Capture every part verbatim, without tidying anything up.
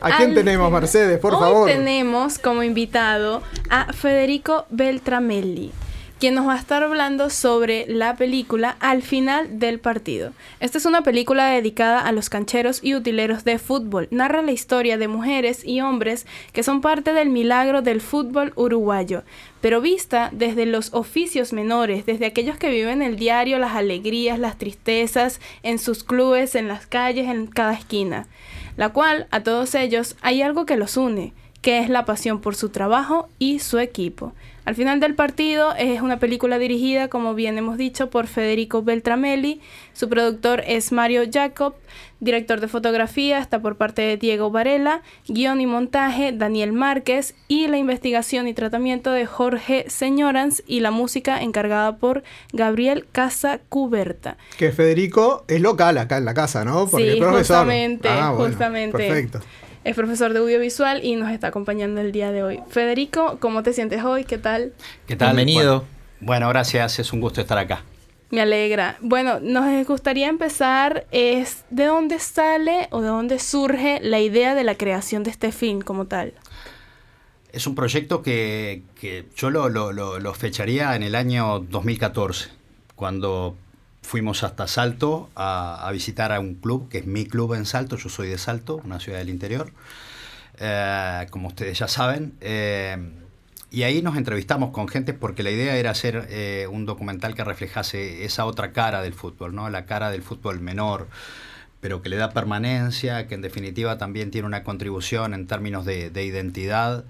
¿A quién tenemos, Mercedes, por Hoy favor? Hoy tenemos como invitado a Federico Beltramelli, quien nos va a estar hablando sobre la película Al final del partido. Esta es una película dedicada a los cancheros y utileros de fútbol. Narra la historia de mujeres y hombres que son parte del milagro del fútbol uruguayo, pero vista desde los oficios menores, desde aquellos que viven el diario, las alegrías, las tristezas, en sus clubes, en las calles, en cada esquina. La cual, a todos ellos, hay algo que los une, que es la pasión por su trabajo y su equipo. Al final del partido es una película dirigida, como bien hemos dicho, por Federico Beltramelli. Su productor es Mario Jacob, director de fotografía está por parte de Diego Varela, guión y montaje Daniel Márquez y la investigación y tratamiento de Jorge Señorans y la música encargada por Gabriel Casacuberta. Que Federico es local acá en la casa, ¿no? Porque sí, es profesor. justamente, ah, bueno, justamente. Perfecto. Es profesor de audiovisual y nos está acompañando el día de hoy. Federico, ¿cómo te sientes hoy? ¿Qué tal? ¿Qué tal? Bienvenido. Bueno, bueno, gracias. Es un gusto estar acá. Me alegra. Bueno, nos gustaría empezar, es ¿de dónde sale o de dónde surge la idea de la creación de este film como tal? Es un proyecto que, que yo lo, lo, lo, lo fecharía en el año dos mil catorce, cuando fuimos hasta Salto a, a visitar a un club, que es mi club en Salto. Yo soy de Salto, una ciudad del interior, eh, como ustedes ya saben. Eh, y ahí nos entrevistamos con gente porque la idea era hacer eh, un documental que reflejase esa otra cara del fútbol, ¿no? La cara del fútbol menor, pero que le da permanencia, que en definitiva también tiene una contribución en términos de, de identidad,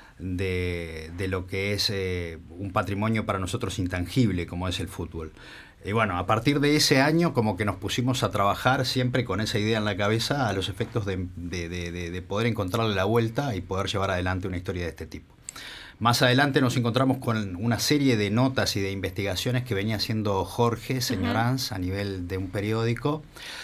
de, de lo que es eh, un patrimonio para nosotros intangible, como es el fútbol. Y bueno, a partir de ese año como que nos pusimos a trabajar siempre con esa idea en la cabeza a los efectos de, de, de, de poder encontrarle la vuelta y poder llevar adelante una historia de este tipo. Más adelante nos encontramos con una serie de notas y de investigaciones que venía haciendo Jorge Señorans uh-huh. a nivel de un periódico,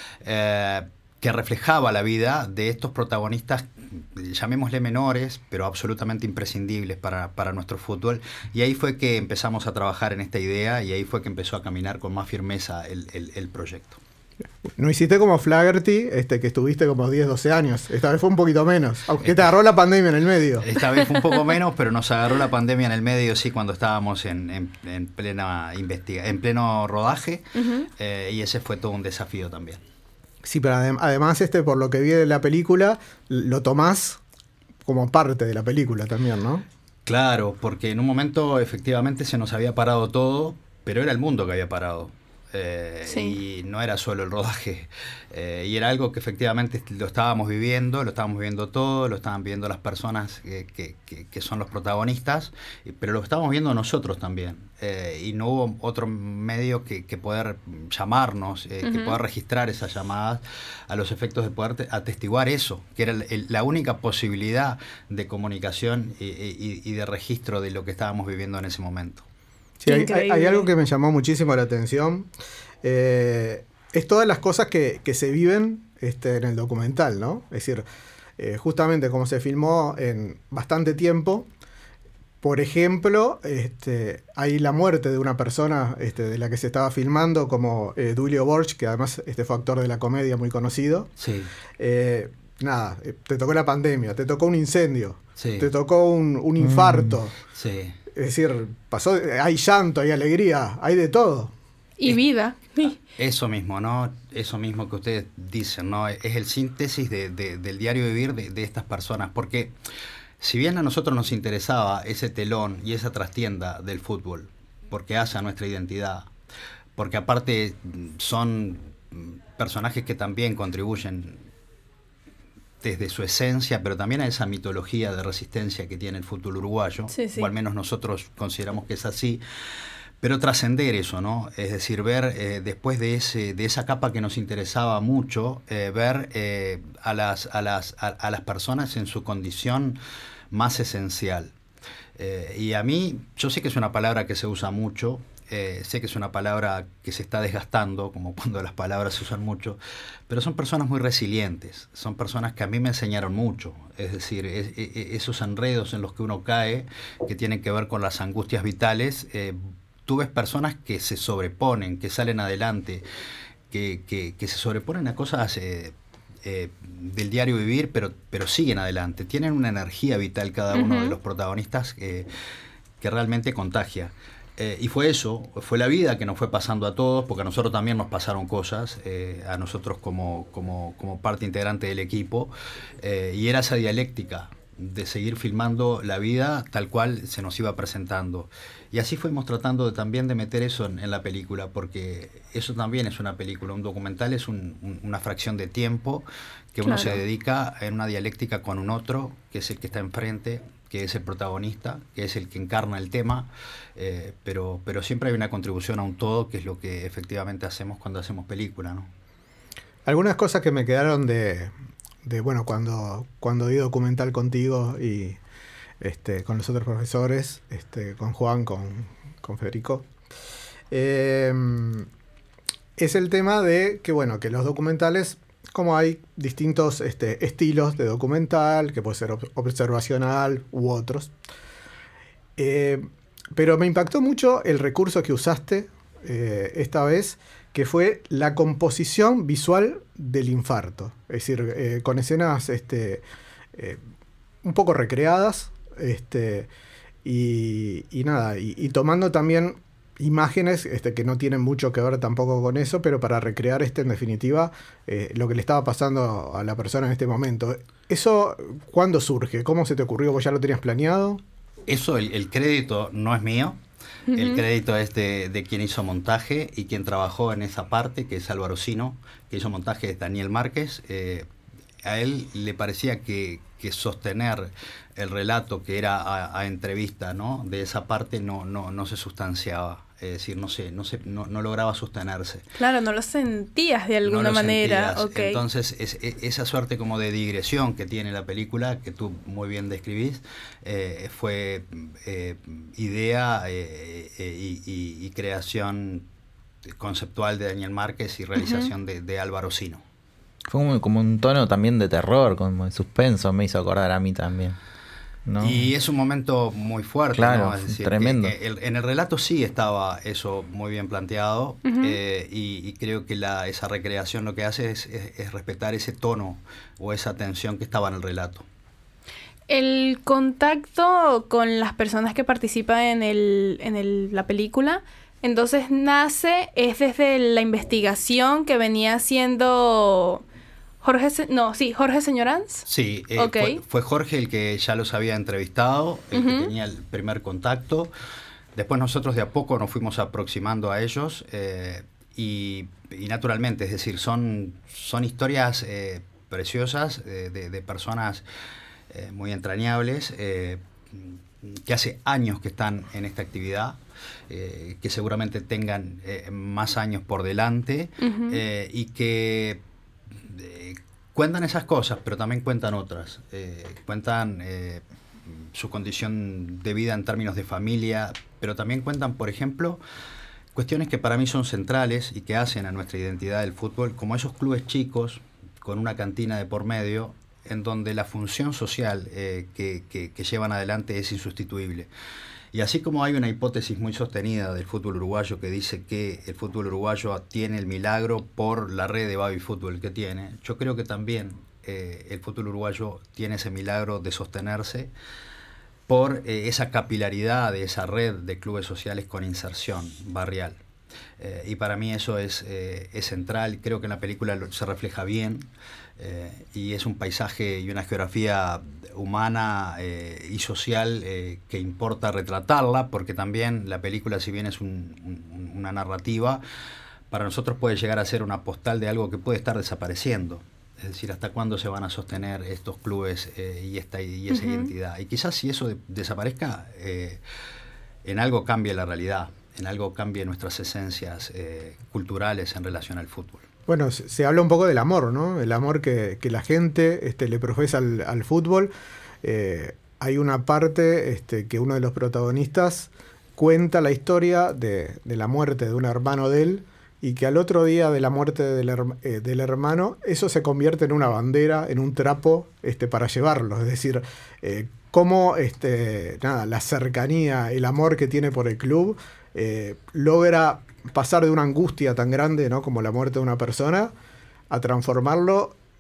eh, que reflejaba la vida de estos protagonistas, llamémosle menores, pero absolutamente imprescindibles para, para nuestro fútbol. Y ahí fue que empezamos a trabajar en esta idea y ahí fue que empezó a caminar con más firmeza el, el, el proyecto. No hiciste como Flaherty, este, que estuviste como diez, doce años. Esta vez fue un poquito menos, aunque esta, te agarró la pandemia en el medio. Esta vez fue un poco menos, pero nos agarró la pandemia en el medio, sí, cuando estábamos en, en, en plena investiga en pleno rodaje, uh-huh. eh, y ese fue todo un desafío también. Sí, pero adem además, este, por lo que vi de la película, lo tomás como parte de la película también, ¿no? Claro, porque en un momento efectivamente se nos había parado todo, pero era el mundo que había parado. Eh, sí. Y no era solo el rodaje, eh, y era algo que efectivamente lo estábamos viviendo, lo estábamos viviendo todo, lo estaban viviendo las personas que, que, que, que son los protagonistas, pero lo estábamos viendo nosotros también, eh, y no hubo otro medio que, que poder llamarnos, eh, uh-huh. que poder registrar esas llamadas a los efectos de poder atestiguar eso, que era el, el, la única posibilidad de comunicación y, y, y de registro de lo que estábamos viviendo en ese momento. Sí, hay, hay, hay algo que me llamó muchísimo la atención, eh, es todas las cosas que, que se viven este, en el documental, ¿no? Es decir, eh, justamente como se filmó en bastante tiempo, por ejemplo, este, hay la muerte de una persona este, de la que se estaba filmando, como eh, Duilio Borch, que además este, fue actor de la comedia muy conocido. Sí. Eh, nada, te tocó la pandemia, te tocó un incendio, sí. te tocó un, un infarto. Mm, sí. Es decir, pasó, hay llanto, hay alegría, hay de todo. Y es, vida. Eso mismo, ¿no? Eso mismo que ustedes dicen, ¿no? Es el síntesis de, de, del diario vivir de, de estas personas. Porque si bien a nosotros nos interesaba ese telón y esa trastienda del fútbol, porque hace a nuestra identidad, porque aparte son personajes que también contribuyen desde su esencia, pero también a esa mitología de resistencia que tiene el fútbol uruguayo, sí, sí. o al menos nosotros consideramos que es así, pero trascender eso, ¿no? Es decir, ver eh, después de ese de esa capa que nos interesaba mucho, eh, ver eh, a, las, a, las, a, a las personas en su condición más esencial. Eh, y a mí, yo sé que es una palabra que se usa mucho, Eh, sé que es una palabra que se está desgastando, como cuando las palabras se usan mucho, pero son personas muy resilientes, son personas que a mí me enseñaron mucho, es decir, es, es, esos enredos en los que uno cae, que tienen que ver con las angustias vitales, eh, tú ves personas que se sobreponen, que salen adelante, que, que, que se sobreponen a cosas eh, eh, del diario vivir, pero, pero siguen adelante. Tienen una energía vital cada uno uh-huh. de los protagonistas eh, que realmente contagia. Eh, y fue eso, fue la vida que nos fue pasando a todos, porque a nosotros también nos pasaron cosas, eh, a nosotros como, como, como parte integrante del equipo, eh, y era esa dialéctica de seguir filmando la vida tal cual se nos iba presentando. Y así fuimos tratando de, también de meter eso en, en la película, porque eso también es una película. Un documental es un, un, una fracción de tiempo que uno claro. se dedica en una dialéctica con un otro, que es el que está enfrente, que es el protagonista, que es el que encarna el tema, eh, pero, pero siempre hay una contribución a un todo, que es lo que efectivamente hacemos cuando hacemos película, ¿no? Algunas cosas que me quedaron de, de bueno, cuando, cuando vi documental contigo y este, con los otros profesores, este, con Juan, con, con Federico, eh, es el tema de que, bueno, que los documentales, como hay distintos este, estilos de documental, que puede ser ob- observacional u otros. Eh, pero me impactó mucho el recurso que usaste eh, esta vez, que fue la composición visual del infarto. Es decir, eh, con escenas este, eh, un poco recreadas, este, y, y nada, y, y tomando también imágenes este, que no tienen mucho que ver tampoco con eso, pero para recrear este en definitiva eh, lo que le estaba pasando a la persona en este momento. ¿Eso cuándo surge? ¿Cómo se te ocurrió? ¿Vos ya lo tenías planeado? Eso, el, el crédito no es mío. Uh-huh. El crédito es de, de quien hizo montaje y quien trabajó en esa parte, que es Álvaro Sino, que hizo montaje es Daniel Márquez. Eh, a él le parecía que, que sostener el relato que era a, a entrevista, ¿no?, de esa parte no, no, no se sustanciaba. Es decir, no sé, no, sé no, no lograba sostenerse. Claro, no lo sentías de alguna no manera. Okay. Entonces, es, es, esa suerte como de digresión que tiene la película, que tú muy bien describís, eh, fue eh, idea eh, eh, y, y, y creación conceptual de Daniel Márquez y realización uh-huh. de, de Álvaro Sino. Fue como, como un tono también de terror, como de suspenso, me hizo acordar a mí también, ¿no? Y es un momento muy fuerte, claro, ¿no? Es decir, tremendo. Que, que el, en el relato sí estaba eso muy bien planteado, uh-huh. eh, y, y creo que la, esa recreación lo que hace es, es, es respetar ese tono o esa tensión que estaba en el relato. El contacto con las personas que participan en, el, en el, la película, entonces nace, es desde la investigación que venía haciendo Jorge, no, sí, Jorge Señoranz. Sí, eh, okay. fue, fue Jorge el que ya los había entrevistado, el uh-huh. que tenía el primer contacto. Después nosotros de a poco nos fuimos aproximando a ellos eh, y, y naturalmente, es decir, son, son historias eh, preciosas eh, de, de personas eh, muy entrañables eh, que hace años que están en esta actividad. Eh, que seguramente tengan eh, más años por delante uh-huh. eh, y que eh, cuentan esas cosas, pero también cuentan otras. Eh, cuentan eh, su condición de vida en términos de familia, pero también cuentan, por ejemplo, cuestiones que para mí son centrales y que hacen a nuestra identidad del fútbol, como esos clubes chicos con una cantina de por medio, en donde la función social eh, que, que, que llevan adelante es insustituible. Y así como hay una hipótesis muy sostenida del fútbol uruguayo que dice que el fútbol uruguayo tiene el milagro por la red de baby fútbol que tiene, yo creo que también eh, el fútbol uruguayo tiene ese milagro de sostenerse por eh, esa capilaridad de esa red de clubes sociales con inserción barrial. Eh, y para mí eso es, eh, es central, creo que en la película se refleja bien, eh, y es un paisaje y una geografía humana eh, y social eh, que importa retratarla, porque también la película, si bien es un, un, una narrativa, para nosotros puede llegar a ser una postal de algo que puede estar desapareciendo. Es decir, hasta cuándo se van a sostener estos clubes eh, y, esta, y esa uh-huh. identidad. Y quizás si eso de, desaparezca, eh, en algo cambie la realidad, en algo cambie nuestras esencias eh, culturales en relación al fútbol. Bueno, se, se habla un poco del amor, ¿no? El amor que, que la gente este, le profesa al, al fútbol. Eh, hay una parte este, que uno de los protagonistas cuenta la historia de, de la muerte de un hermano de él, y que al otro día de la muerte del, her- eh, del hermano, eso se convierte en una bandera, en un trapo este, para llevarlo. Es decir, eh, cómo este, nada, la cercanía, el amor que tiene por el club, eh, logra pasar de una angustia tan grande, ¿no?, como la muerte de una persona, a transformarlo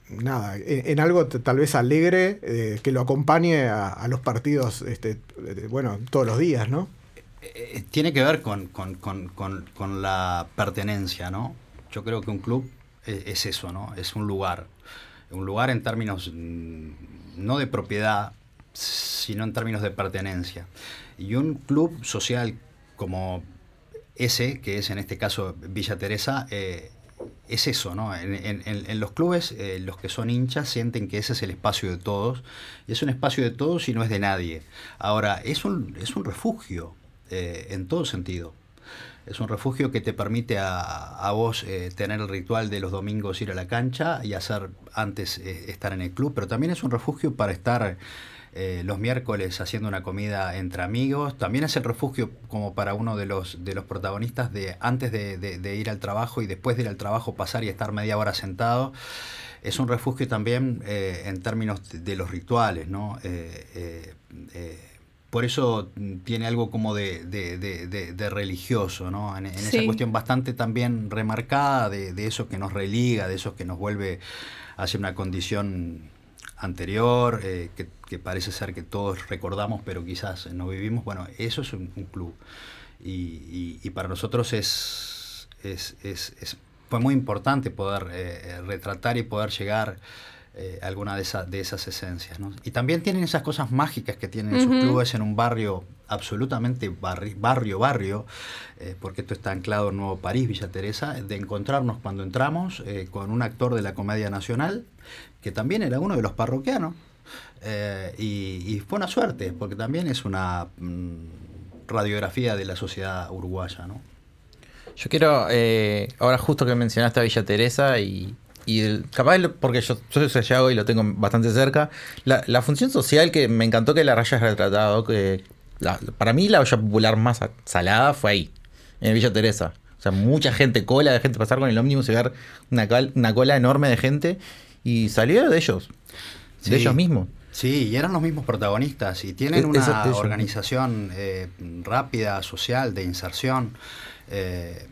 nada, en, en algo t- tal vez alegre, eh, que lo acompañe a, a los partidos, este, eh, bueno, todos los días, ¿no? Eh, tiene que ver con, con, con, con, con la pertenencia, ¿no? Yo creo que un club es, es eso, ¿no? Es un lugar. Un lugar en términos mm, no de propiedad, sino en términos de pertenencia. Y un club social como ese, que es en este caso Villa Teresa, eh, es eso, ¿no? En, en, en los clubes, eh, los que son hinchas sienten que ese es el espacio de todos, y es un espacio de todos y no es de nadie. Ahora, es un, es un refugio, eh, en todo sentido. Es un refugio que te permite a, a vos eh, tener el ritual de los domingos ir a la cancha y hacer antes eh, estar en el club, pero también es un refugio para estar eh, los miércoles haciendo una comida entre amigos. También es el refugio como para uno de los, de los protagonistas de antes de, de, de ir al trabajo y después de ir al trabajo pasar y estar media hora sentado. Es un refugio también eh, en términos de, de los rituales, ¿no? Eh, eh, eh, Por eso tiene algo como de, de, de, de, de religioso, ¿no? En, en Sí. esa cuestión bastante también remarcada de, de eso que nos religa, de eso que nos vuelve hacia una condición anterior, eh, que, que parece ser que todos recordamos, pero quizás no vivimos. Bueno, eso es un, un club. Y, y, y para nosotros es, es, es, es fue muy importante poder eh, retratar y poder llegar Eh, alguna de, esa, de esas esencias, ¿no? Y también tienen esas cosas mágicas que tienen esos Uh-huh. clubes en un barrio absolutamente barri, barrio, barrio, eh, porque esto está anclado en Nuevo París, Villa Teresa, de encontrarnos cuando entramos eh, con un actor de la Comedia Nacional, que también era uno de los parroquianos, eh, y, y fue una suerte, porque también es una mm, radiografía de la sociedad uruguaya, ¿no? Yo quiero, eh, ahora justo que mencionaste a Villa Teresa y... Y el, capaz, porque yo, yo soy Sayago y lo tengo bastante cerca, la, la función social que me encantó que la hayas retratado, que la, para mí la olla popular más salada fue ahí, en Villa Teresa. O sea, mucha gente, cola de gente pasar con el ómnibus y ver una, cal, una cola enorme de gente y salió de ellos, Sí. de ellos mismos. Sí, y eran los mismos protagonistas y tienen Es- una eso- eso. organización eh, rápida, social, de inserción. Eh,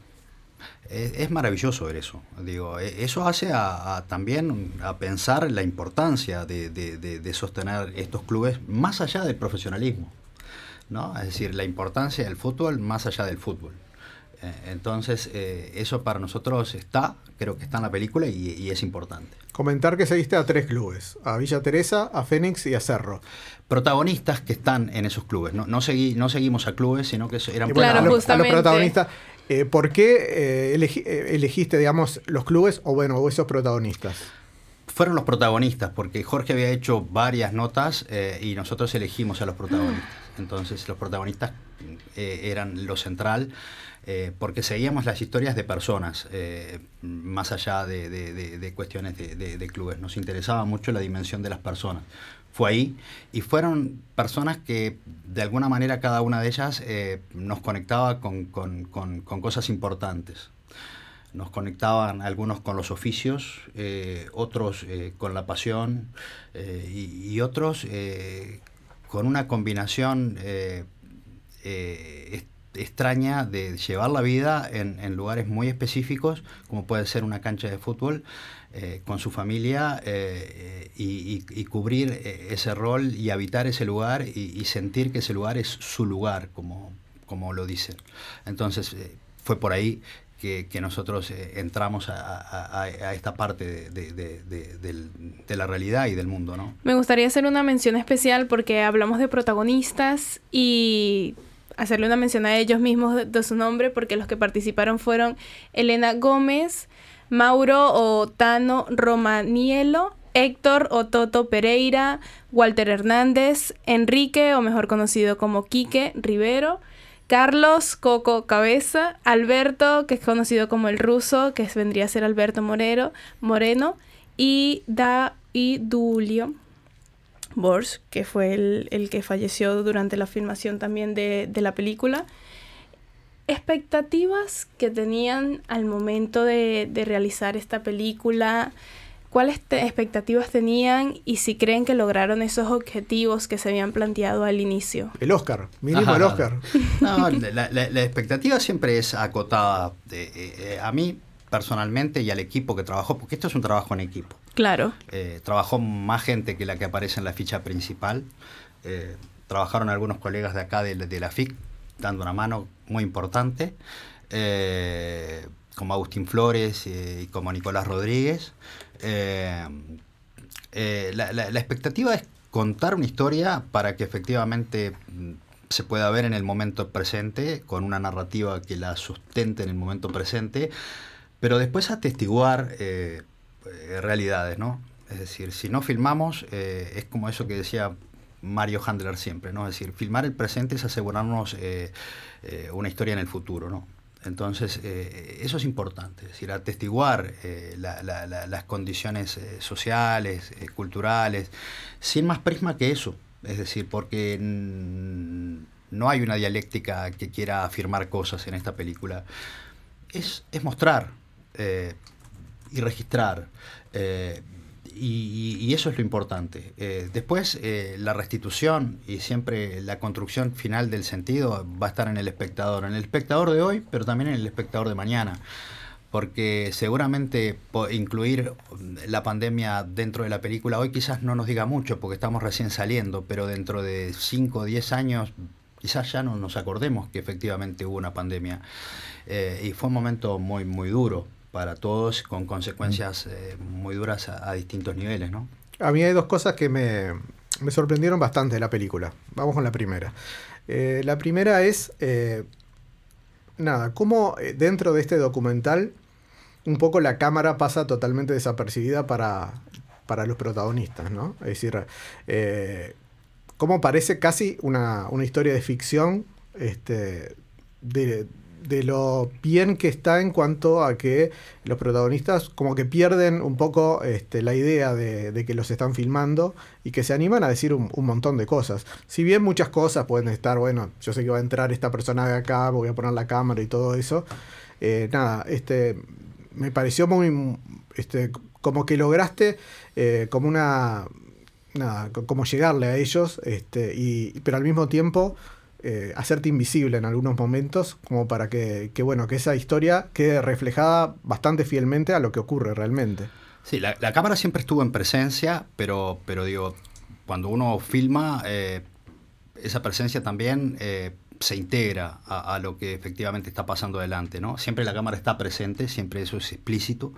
es, es maravilloso ver eso. Digo, eh, eso hace a, a también a pensar la importancia de, de, de, de sostener estos clubes más allá del profesionalismo, ¿no? Es decir, la importancia del fútbol más allá del fútbol. Eh, entonces, eh, eso para nosotros está, creo que está en la película y, y es importante. Comentar que seguiste a tres clubes, a Villa Teresa, a Fénix y a Cerro. Protagonistas que están en esos clubes. No, no, seguí, no seguimos a clubes, sino que eran Y bueno, Claro, a, lo- a los justamente. protagonistas, eh, ¿por qué eh, elegi- eh, elegiste, digamos, los clubes o bueno, o esos protagonistas? Fueron los protagonistas, porque Jorge había hecho varias notas eh, y nosotros elegimos a los protagonistas. Entonces los protagonistas eh, eran lo central, eh, porque seguíamos las historias de personas, eh, más allá de, de, de, de cuestiones de, de, de clubes. Nos interesaba mucho la dimensión de las personas. Fue ahí, y fueron personas que de alguna manera cada una de ellas eh, nos conectaba con, con, con, con cosas importantes. Nos conectaban algunos con los oficios, eh, otros eh, con la pasión eh, y, y otros eh, con una combinación eh, eh, est- extraña de llevar la vida en, en lugares muy específicos, como puede ser una cancha de fútbol, eh, con su familia eh, y, y, y cubrir eh, ese rol y habitar ese lugar y, y sentir que ese lugar es su lugar, como, como lo dicen. Entonces eh, fue por ahí que, que nosotros eh, entramos a, a, a, a esta parte de, de, de, de, del- de la realidad y del mundo, ¿no? Me gustaría hacer una mención especial porque hablamos de protagonistas y hacerle una mención a ellos mismos de, de su nombre, porque los que participaron fueron Elena Gómez, Mauro o Tano Romaniello, Héctor o Toto Pereira, Walter Hernández, Enrique, o mejor conocido como Quique Rivero, Carlos Coco Cabeza, Alberto, que es conocido como el ruso, que es- vendría a ser Alberto Morero, Moreno, y, da, y Dulio Bors, que fue el, el que falleció durante la filmación también de, de la película. Expectativas que tenían al momento de, de realizar esta película, ¿cuáles te- expectativas tenían y si creen que lograron esos objetivos que se habían planteado al inicio? El Oscar, mínimo Ajá. el Oscar. No, la, la- la expectativa siempre es acotada. Eh, eh, a mí, personalmente, y al equipo que trabajó, porque esto es un trabajo en equipo. Claro. Eh, trabajó más gente que la que aparece en la ficha principal. Eh, trabajaron algunos colegas de acá de, de la F I C, dando una mano muy importante, eh, como Agustín Flores eh, y como Nicolás Rodríguez. Eh, eh, la, la, la expectativa es contar una historia para que efectivamente se pueda ver en el momento presente, con una narrativa que la sustente en el momento presente, pero después atestiguar eh, eh, realidades, ¿no? Es decir, si no filmamos, eh, es como eso que decía Mario Handler siempre, ¿no? Es decir, filmar el presente es asegurarnos eh, eh, una historia en el futuro, ¿no? Entonces, eh, eso es importante, es decir, atestiguar eh, la, la, la, las condiciones eh, sociales, eh, culturales, sin más prisma que eso. Es decir, porque no hay una dialéctica que quiera afirmar cosas en esta película. Es, es mostrar eh, y registrar. Eh, y, y eso es lo importante. Eh, después, eh, la restitución y siempre la construcción final del sentido va a estar en el espectador. En el espectador de hoy, pero también en el espectador de mañana. Porque seguramente incluir la pandemia dentro de la película hoy quizás no nos diga mucho, porque estamos recién saliendo, pero dentro de cinco o diez años quizás ya no nos acordemos que efectivamente hubo una pandemia. Eh, y fue un momento muy, muy duro para todos, con consecuencias eh, muy duras a, a distintos niveles, ¿no? A mí hay dos cosas que me, me sorprendieron bastante de la película. Vamos con la primera. Eh, la primera es... Eh, Nada, cómo dentro de este documental un poco la cámara pasa totalmente desapercibida para, para los protagonistas, ¿no? Es decir, eh, cómo parece casi una, una historia de ficción este, de, de lo bien que está en cuanto a que los protagonistas como que pierden un poco este, la idea de, de que los están filmando y que se animan a decir un, un montón de cosas. Si bien muchas cosas pueden estar, bueno, yo sé que va a entrar esta persona de acá, voy a poner la cámara y todo eso. Eh, nada, este, me pareció muy, este, como que lograste eh, como una, nada, como llegarle a ellos, este, y, pero al mismo tiempo Eh, hacerte invisible en algunos momentos, como para que, que, bueno, que esa historia quede reflejada bastante fielmente a lo que ocurre realmente. Sí, la, la cámara siempre estuvo en presencia, pero, pero digo, cuando uno filma, eh, esa presencia también eh, se integra a, a lo que efectivamente está pasando adelante, ¿no? Siempre la cámara está presente, siempre eso es explícito.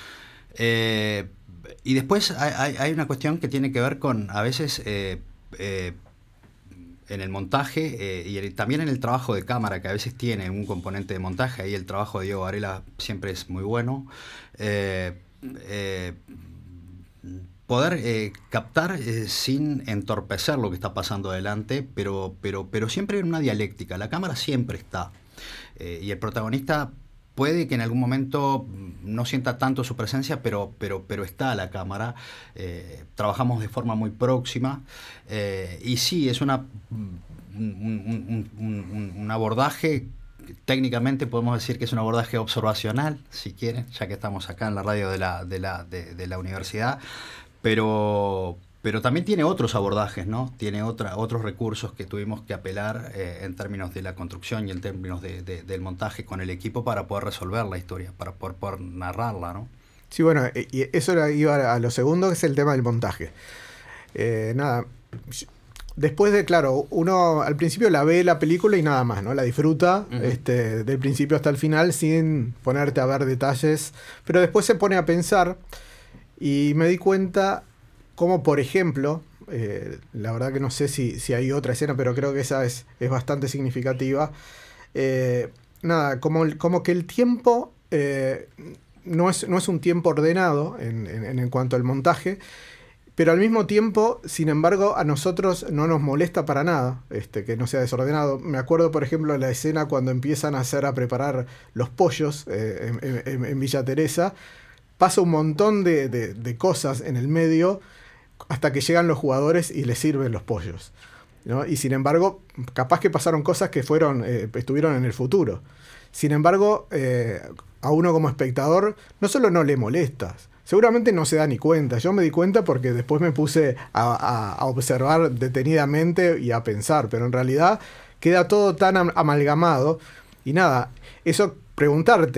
Eh, y después hay, hay una cuestión que tiene que ver con, a veces... Eh, eh, en el montaje eh, y el, también en el trabajo de cámara, que a veces tiene un componente de montaje, ahí el trabajo de Diego Varela siempre es muy bueno, eh, eh, poder eh, captar eh, sin entorpecer lo que está pasando adelante, pero, pero, pero siempre en una dialéctica. La cámara siempre está, eh, y el protagonista puede que en algún momento no sienta tanto su presencia, pero, pero, pero está la cámara. Eh, trabajamos de forma muy próxima. Eh, y sí, es una, un, un, un, un abordaje, técnicamente podemos decir que es un abordaje observacional, si quieren, ya que estamos acá en la radio de la, de la, de, de la universidad. Pero... Pero también tiene otros abordajes, ¿no? Tiene otra, otros recursos que tuvimos que apelar eh, en términos de la construcción y en términos de, de, del montaje con el equipo para poder resolver la historia, para poder, poder narrarla, ¿no? Sí, bueno, y eso iba a lo segundo, que es el tema del montaje. Eh, nada, después de, claro, uno al principio la ve la película y nada más, ¿no? La disfruta uh-huh. este, del principio hasta el final sin ponerte a ver detalles, pero después se pone a pensar y me di cuenta... Como por ejemplo, eh, la verdad que no sé si, si hay otra escena, pero creo que esa es, es bastante significativa. Eh, nada, como, como que el tiempo eh, no, es, no es un tiempo ordenado en, en, en cuanto al montaje, pero al mismo tiempo, sin embargo, a nosotros no nos molesta para nada este, que no sea desordenado. Me acuerdo, por ejemplo, de la escena cuando empiezan a hacer a preparar los pollos eh, en, en, en Villa Teresa. Pasa un montón de, de, de cosas en el medio hasta que llegan los jugadores y les sirven los pollos, ¿no? Y sin embargo, capaz que pasaron cosas que fueron eh, estuvieron en el futuro. Sin embargo, eh, a uno como espectador no solo no le molestas, seguramente no se da ni cuenta. Yo me di cuenta porque después me puse a, a, a observar detenidamente y a pensar, pero en realidad queda todo tan am- amalgamado. Y nada, eso preguntarte,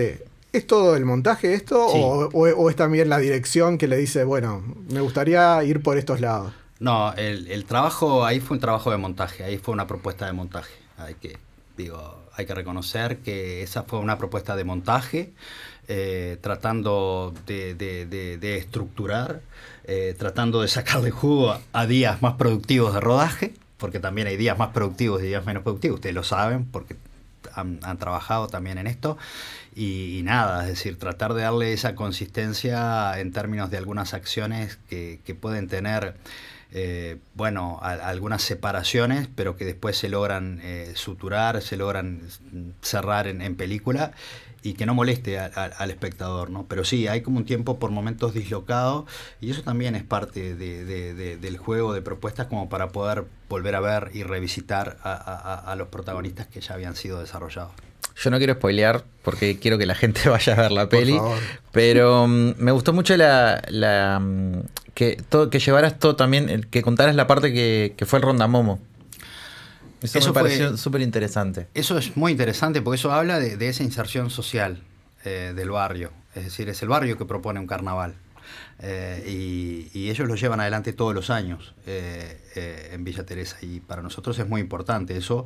¿Es todo el montaje esto? Sí. O, o, ¿O es también la dirección que le dice, bueno, me gustaría ir por estos lados? No, el, el trabajo, ahí fue un trabajo de montaje, ahí fue una propuesta de montaje. Hay que, digo, hay que reconocer que esa fue una propuesta de montaje, eh, tratando de, de, de, de estructurar, eh, tratando de sacarle jugo a, a días más productivos de rodaje, porque también hay días más productivos y días menos productivos, ustedes lo saben, porque han, han trabajado también en esto. Y, y nada, es decir, tratar de darle esa consistencia en términos de algunas acciones que, que pueden tener, eh, bueno, a, a algunas separaciones, pero que después se logran eh, suturar, se logran cerrar en, en película y que no moleste a, a, al espectador, ¿no? Pero sí, hay como un tiempo por momentos dislocado y eso también es parte de, de, de, del juego de propuestas como para poder volver a ver y revisitar a, a, a los protagonistas que ya habían sido desarrollados. Yo no quiero spoilear porque quiero que la gente vaya a ver la peli, Por favor. pero um, me gustó mucho la, la um, que todo que llevaras todo también, el, que contaras la parte que, que fue el Rondamomo. Eso, Eso me fue- pareció súper interesante. Eso es muy interesante porque eso habla de, de esa inserción social eh, del barrio. Es decir, es el barrio que propone un carnaval. Eh, y, y ellos lo llevan adelante todos los años eh, eh, en Villa Teresa. Y para nosotros es muy importante eso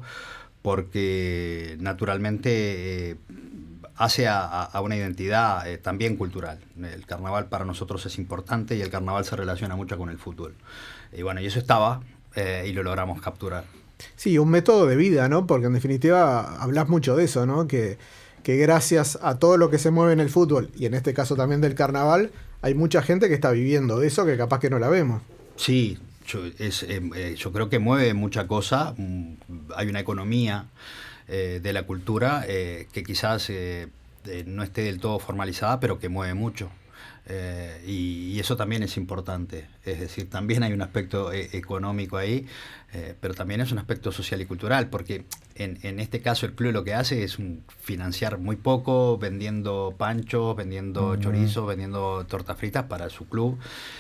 porque naturalmente eh, hace a, a- a una identidad eh, también cultural. El carnaval para nosotros es importante y el carnaval se relaciona mucho con el fútbol. Y bueno, y eso estaba eh, y lo logramos capturar. Sí, un método de vida, ¿no? Porque en definitiva hablas mucho de eso, ¿no? Que, que gracias a todo lo que se mueve en el fútbol, y en este caso también del carnaval, hay mucha gente que está viviendo de eso que capaz que no la vemos. Sí, yo, es, eh, eh, yo creo que mueve mucha cosa. Mm, hay una economía eh, de la cultura eh, que quizás eh, eh, no esté del todo formalizada, pero que mueve mucho. Eh, y, y eso también es importante. Es decir, también hay un aspecto eh, económico ahí, eh, pero también es un aspecto social y cultural, porque en, en este caso el club lo que hace es un, financiar muy poco, vendiendo panchos, vendiendo Ujú. chorizos, vendiendo tortas fritas para su club.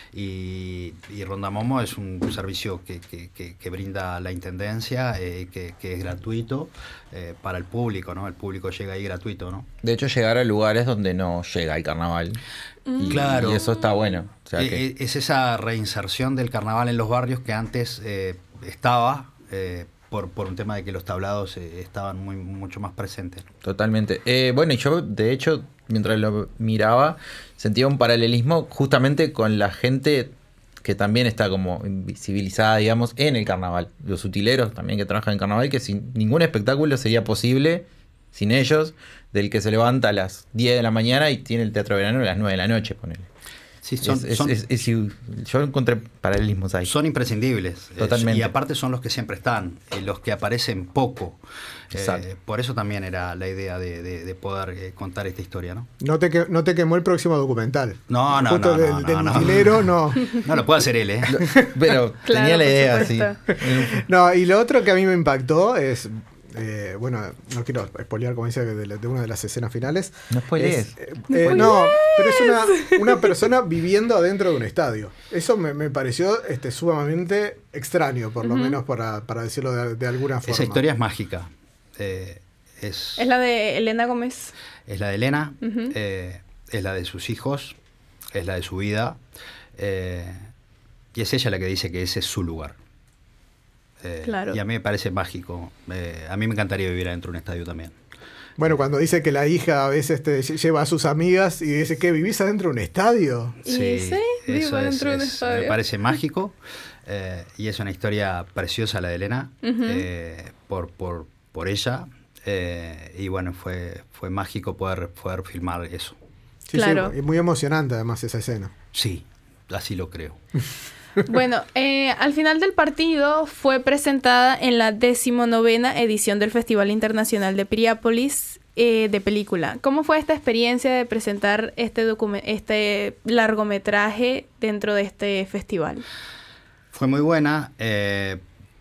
Y, y Rondamomo es un servicio que, que, que, que brinda la Intendencia, eh, que, que es gratuito eh, para el público, ¿no? El público llega ahí gratuito, ¿no? De hecho, llegar a lugares donde no llega el carnaval. Y, Claro. y eso está bueno. O sea Eh, que, eh, Es esa reinserción del carnaval en los barrios que antes eh, estaba eh, por, por un tema de que los tablados eh, estaban muy, mucho más presentes. totalmente. Eh, bueno, y yo, de hecho, mientras lo miraba, sentía un paralelismo justamente con la gente que también está como invisibilizada, digamos, en el carnaval. Los utileros también que trabajan en carnaval, que sin ningún espectáculo sería posible sin ellos, del que se levanta a las diez de la mañana y tiene el teatro de verano a las nueve de la noche, ponele. Sí, son, Es- es- son, es- es- yo encontré paralelismos ahí. son imprescindibles. eh, Totalmente. y aparte son los que siempre están, eh, los que aparecen poco. Eh, Exacto. por eso también era la idea de, de- de poder eh, contar esta historia, ¿no? No te, que- no te quemó el próximo documental. No, no, Justo no, del, no, no, del no. utilero, no. No lo puede hacer él, ¿eh? Pero Claro, tenía la por idea, sí. supuesto. No, y lo otro que a mí me impactó es, eh, bueno, no quiero spoilear como dice de, la- de una de las escenas finales. No spoilees. Es, eh, eh, no, pero es una, una persona viviendo adentro de un estadio. Eso me, me pareció este, sumamente extraño, por lo menos para, para decirlo de, de alguna forma. Esa historia es mágica. Eh, es, Es la de Elena Gómez. es la de Elena, Ujú. eh, es la de sus hijos, es la de su vida, eh, y es ella la que dice que ese es su lugar. Eh, Claro. Y a mí me parece mágico. Eh, a mí me encantaría vivir adentro de un estadio también. Bueno, cuando dice que la hija a veces te lle- lleva a sus amigas y dice que vivís adentro de un estadio. ¿Y sí? Vivo eso es- dentro de un es- estadio. me parece mágico eh, y es una historia preciosa la de Elena Ujú. eh, por, por, por ella eh, y bueno, fue, fue mágico poder, poder filmar eso. Sí, Claro. sí, y muy emocionante además esa escena. Sí, así lo creo. Bueno, eh, al final del partido fue presentada en la decimonovena edición del Festival Internacional de Piriápolis eh, de película. ¿Cómo fue esta experiencia de presentar este, documen- este largometraje dentro de este festival? Fue muy buena. eh,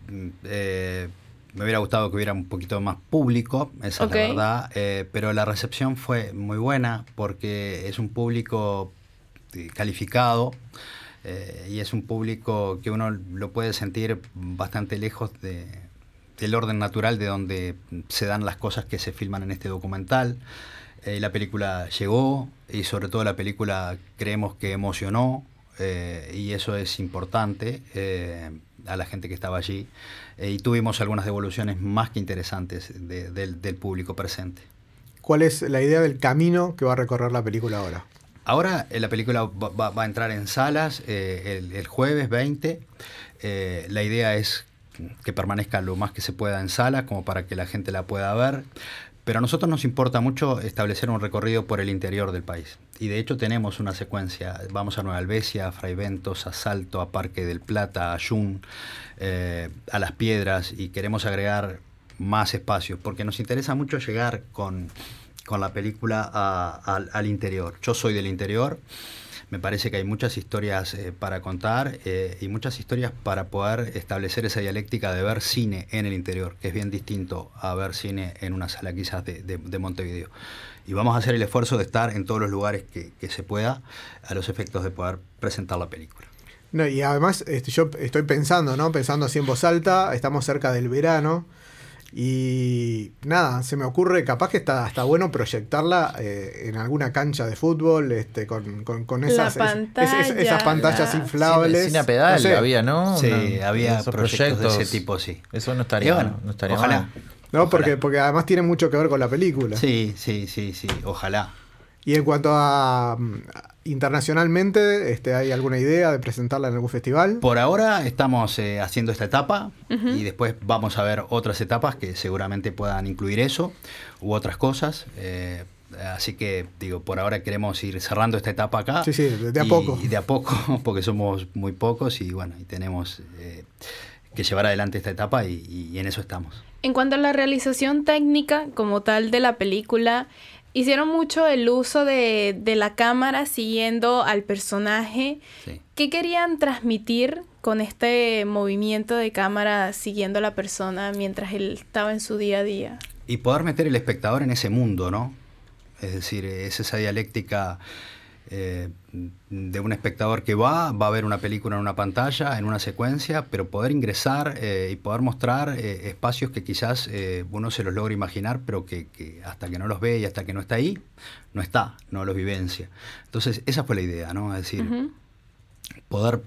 eh, me hubiera gustado que hubiera un poquito más público, esa Ok. es la verdad. eh, pero la recepción fue muy buena porque es un público eh, calificado eh, y es un público que uno lo puede sentir bastante lejos de, del orden natural de donde se dan las cosas que se filman en este documental. Eh, la película llegó y sobre todo la película creemos que emocionó eh, y eso es importante eh, a la gente que estaba allí. Eh, y tuvimos algunas devoluciones más que interesantes de, del, del público presente. ¿Cuál es la idea del camino que va a recorrer la película ahora? Ahora eh, la película va, va, va a entrar en salas eh, el, el jueves veinte. Eh, la idea es que permanezca lo más que se pueda en sala, como para que la gente la pueda ver. Pero a nosotros nos importa mucho establecer un recorrido por el interior del país. Y de hecho tenemos una secuencia. Vamos a Nueva Albesia, a Fray Bentos, a Salto, a Parque del Plata, a Yun, eh, a Las Piedras, y queremos agregar más espacios, porque nos interesa mucho llegar con, con la película a, a, al interior. Yo soy del interior. Me parece que hay muchas historias eh, para contar eh, y muchas historias para poder establecer esa dialéctica de ver cine en el interior, que es bien distinto a ver cine en una sala quizás de, de, de Montevideo. Y vamos a hacer el esfuerzo de estar en todos los lugares que, que se pueda a los efectos de poder presentar la película. No, y además este, yo estoy pensando, ¿no? Pensando así en voz alta, estamos cerca del verano. Y nada, se me ocurre, capaz que está, está bueno proyectarla eh, en alguna cancha de fútbol, este, con, con, con esas, pantalla, es, es, esas pantallas la... inflables. Cine, cine a pedal no sé. había, ¿no? Sí, Una, había esos proyectos, proyectos de ese tipo, sí. Eso no estaría, bueno, no estaría ojalá. mal. No, ojalá. porque, porque además tiene mucho que ver con la película. Sí, sí, sí, sí, ojalá. Y en cuanto a um, internacionalmente, este, ¿hay alguna idea de presentarla en algún festival? Por ahora estamos eh, haciendo esta etapa Uh-huh. y después vamos a ver otras etapas que seguramente puedan incluir eso u otras cosas. Eh, así que, digo, por ahora queremos ir cerrando esta etapa acá. Sí, sí, de, de a y, poco. Y de a poco, porque somos muy pocos y bueno, y tenemos eh, que llevar adelante esta etapa y, y, y en eso estamos. En cuanto a la realización técnica como tal de la película, hicieron mucho el uso de, de la cámara siguiendo al personaje. Sí. ¿Qué querían transmitir con este movimiento de cámara siguiendo a la persona mientras él estaba en su día a día? Y poder meter el espectador en ese mundo, ¿no? Es decir, es esa dialéctica eh, de un espectador que va, va a ver una película en una pantalla, en una secuencia, pero poder ingresar eh, y poder mostrar eh, espacios que quizás eh, uno se los logra imaginar, pero que, que hasta que no los ve y hasta que no está ahí, no está, no los vivencia. Entonces, esa fue la idea, ¿no? Es decir, uh-huh. poder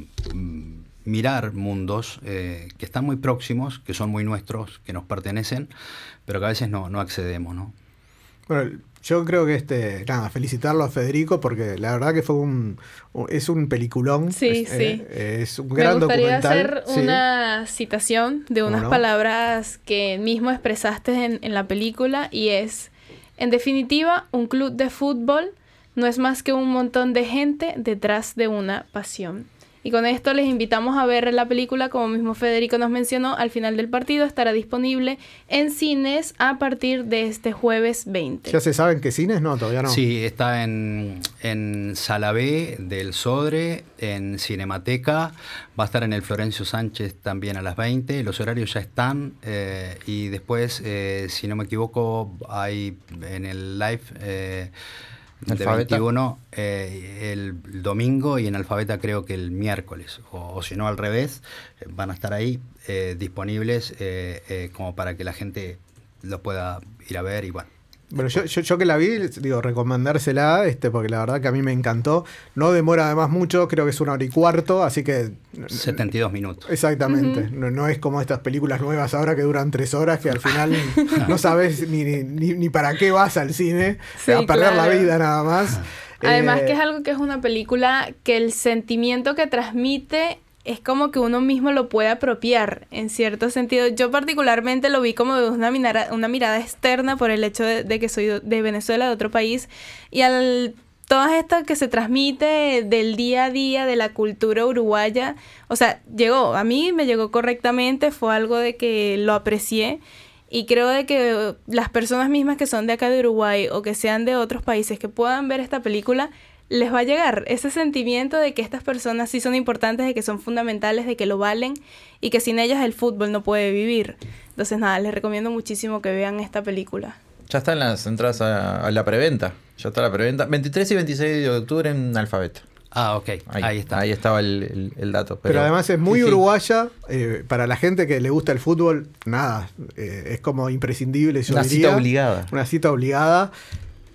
mm, mirar mundos eh, que están muy próximos, que son muy nuestros, que nos pertenecen, pero que a veces no, no accedemos, ¿no? Bueno, yo creo que este, nada, felicitarlo a Federico porque la verdad que fue un, es un peliculón. Sí, es, sí. Eh, es un gran documental. Me gustaría documental. hacer sí. una citación de unas no? palabras que mismo expresaste en, en la película y es, en definitiva, un club de fútbol no es más que un montón de gente detrás de una pasión. Y con esto les invitamos a ver la película, como mismo Federico nos mencionó, al final del partido estará disponible en cines a partir de este jueves veinte. ¿Ya se saben qué cines? No, todavía no. Sí, está en, en Sala B del Sodre, en Cinemateca, va a estar en el Florencio Sánchez también a las veinte, los horarios ya están eh, y después, eh, si no me equivoco, hay en el live... Eh, de Alfabeta. veintiuno eh, el domingo y en Alfabeta creo que el miércoles o, o si no al revés eh, van a estar ahí eh, disponibles eh, eh, como para que la gente lo pueda ir a ver y bueno. Bueno, yo, yo, yo que la vi, digo, recomendársela, este, porque la verdad que a mí me encantó. No demora además mucho, creo que es una hora y cuarto, así que... setenta y dos minutos. Exactamente. Uh-huh. No, no es como estas películas nuevas ahora que duran tres horas, que al final no sabes ni, ni, ni para qué vas al cine, Sí, a perder claro. la vida nada más. Además Eh, que es algo que es una película que el sentimiento que transmite es como que uno mismo lo puede apropiar en cierto sentido. Yo particularmente lo vi como de una mirada, una mirada externa por el hecho de, de que soy de Venezuela, de otro país, y al todo esto que se transmite del día a día de la cultura uruguaya, o sea, llegó, a mí me llegó correctamente, fue algo de que lo aprecié. Y creo de que las personas mismas que son de acá de Uruguay o que sean de otros países que puedan ver esta película, les va a llegar ese sentimiento de que estas personas sí son importantes, de que son fundamentales, de que lo valen y que sin ellas el fútbol no puede vivir. Entonces nada, les recomiendo muchísimo que vean esta película. Ya están las entradas a, a la preventa. Ya está la preventa. veintitrés y veintiséis de octubre en Alfabeta. Ah, ok, Ahí, ahí está. Ahí estaba el, el, el dato. Pero, Pero, además es muy sí, sí. uruguaya. Eh, para la gente que le gusta el fútbol, nada, eh, es como imprescindible, yo Una diría. cita obligada. Una cita obligada.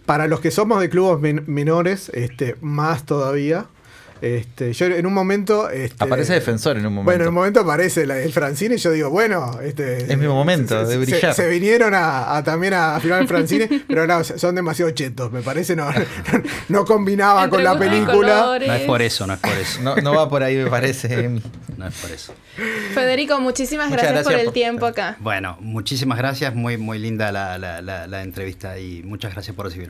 para los que somos de clubes men- menores, este, más todavía. Este, yo en un momento... Este, Aparece Defensor en un momento. Bueno, en un momento aparece la- el Francine y yo digo, bueno... Este, es mi momento se, de se- brillar. Se, se vinieron a, a también a filmar el Francine, pero no, son demasiado chetos, me parece, no, no, no combinaba Entre con la gustos y película. colores. No es por eso, no es por eso. No, no va por ahí, me parece. Emi. No es por eso. Federico, muchísimas Muchas gracias, por gracias el por- tiempo acá. Bueno, muchísimas gracias. Muy, muy linda la, la, la, la entrevista y muchas gracias por recibirme.